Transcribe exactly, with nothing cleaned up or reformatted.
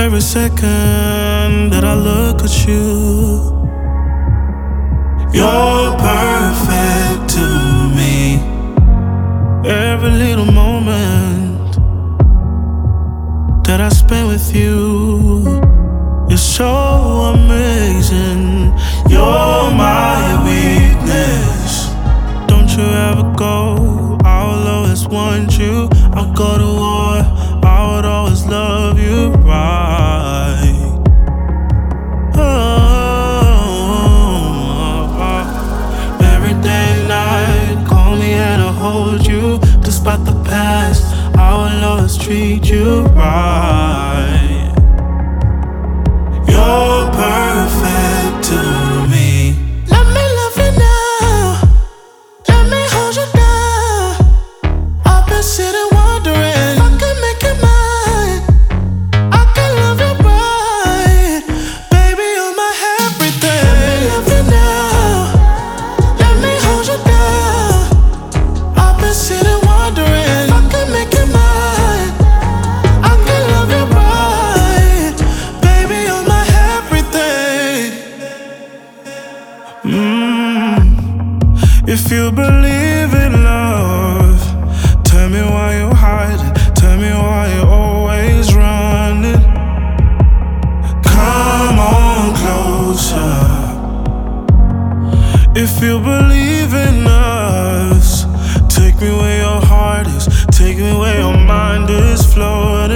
every second that I look at you. You're perfect to me. Every little moment that I spend with you is so amazing. You're my weakness. Don't you ever go, I will always want you. I'll go to war, I would always love you right. Oh, oh, oh. Every day and night, call me and I'll hold you. Despite the past, I will always treat you right. You're perfect to me. Let me love you now. Let me hold you down. I've been sitting wondering if I can make you mine. I can love you right. Baby, you're my everything. Let me love you now. Let me hold you down. I've been sitting wondering if I can make you mine. I can love you right. Baby, you're my everything. Mm. If you believe in love, tell me why you hiding. Tell me why you're always running. Come on closer. If you believe in us, take me where your heart is. Take me where your mind is floating.